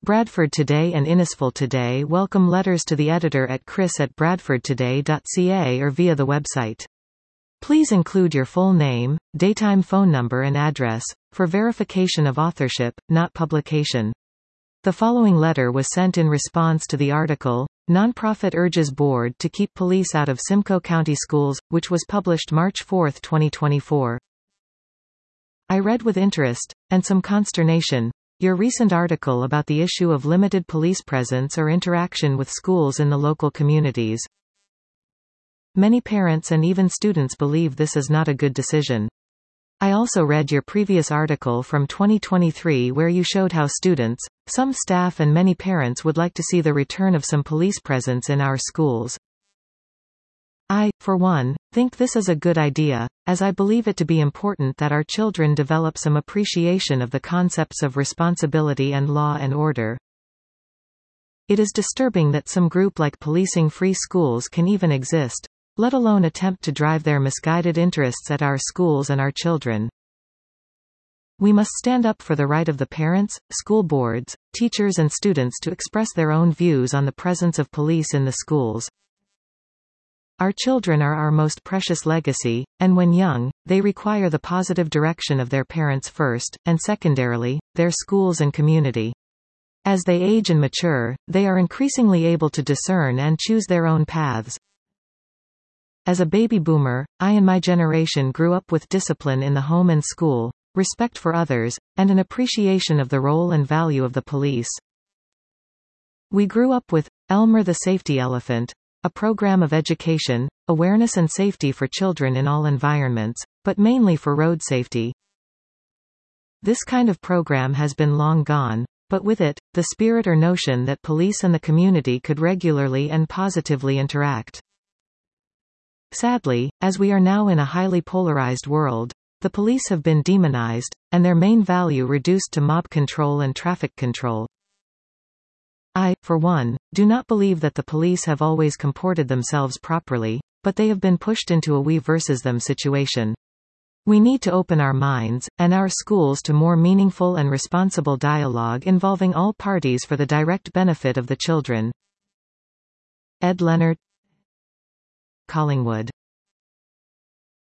Bradford Today and Innisfil Today welcome letters to the editor at chris@bradfordtoday.ca or via the website. Please include your full name, daytime phone number and address, for verification of authorship, not publication. The following letter was sent in response to the article, Nonprofit Urges Board to Keep Police Out of Simcoe County Schools, which was published March 4, 2024. I read with interest, and some consternation, your recent article about the issue of limited police presence or interaction with schools in the local communities. Many parents and even students believe this is not a good decision. I also read your previous article from 2023 where you showed how students, some staff and many parents would like to see the return of some police presence in our schools. I, for one, think this is a good idea, as I believe it to be important that our children develop some appreciation of the concepts of responsibility and law and order. It is disturbing that some group like Policing Free Schools can even exist, let alone attempt to drive their misguided interests at our schools and our children. We must stand up for the right of the parents, school boards, teachers and students to express their own views on the presence of police in the schools. Our children are our most precious legacy, and when young, they require the positive direction of their parents first, and secondarily, their schools and community. As they age and mature, they are increasingly able to discern and choose their own paths. As a baby boomer, I and my generation grew up with discipline in the home and school, respect for others, and an appreciation of the role and value of the police. We grew up with Elmer the Safety Elephant, a program of education, awareness and safety for children in all environments, but mainly for road safety. This kind of program has been long gone, but with it, the spirit or notion that police and the community could regularly and positively interact. Sadly, as we are now in a highly polarized world, the police have been demonized, and their main value reduced to mob control and traffic control. I, for one, do not believe that the police have always comported themselves properly, but they have been pushed into a we versus them situation. We need to open our minds, and our schools to more meaningful and responsible dialogue involving all parties for the direct benefit of the children. Ed Leonard, Collingwood.